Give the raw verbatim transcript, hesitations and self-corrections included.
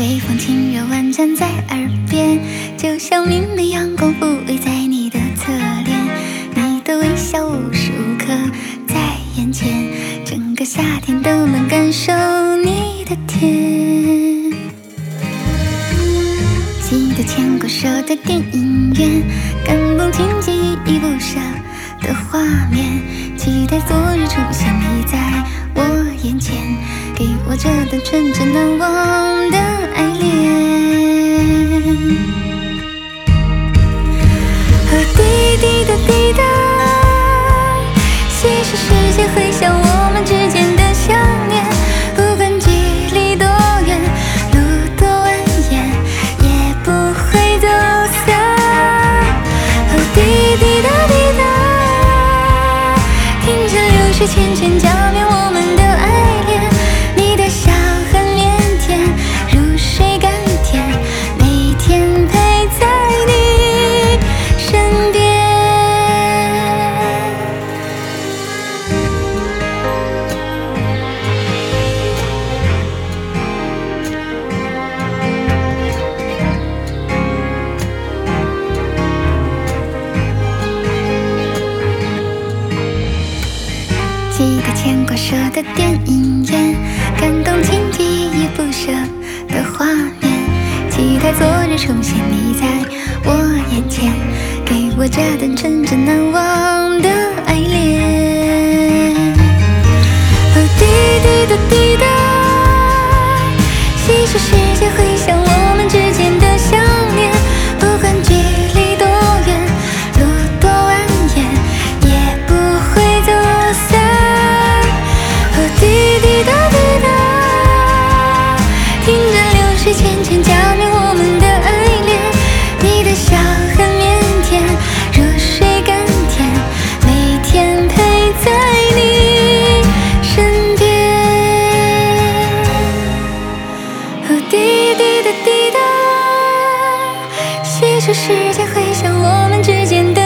微风轻柔婉转在耳边，就像明媚阳光抚慰在你的侧脸，你的微笑无时无刻在眼前，整个夏天都能感受你的甜。记得牵过手的电影院，感动情节依依不舍的画面，期待昨日出现你在我眼前，给我这段纯真难忘的爱恋。和滴滴答滴答，细数时间回想我们之间的想念，不管距离多远，路多蜿蜒，也不会走散。和滴滴答滴答，听着流水浅浅加冕我们的爱恋，你的笑很腼腆，如水甘甜，每天陪在你身边。记得牵过手的电影院，感动情节依依不舍的画面，期待昨日重现你在我眼前，给我这段纯真难忘的爱恋。哦，滴滴答滴答，细数时间回想我们之间的想念，不管距离多远，路多蜿蜒，也不会走散。滴滴答滴答，听着流水浅浅加冕我们的爱恋，你的笑很腼腆，如水甘甜，每天陪在你身边。哦，滴滴答滴答，细数时间回想我们之间的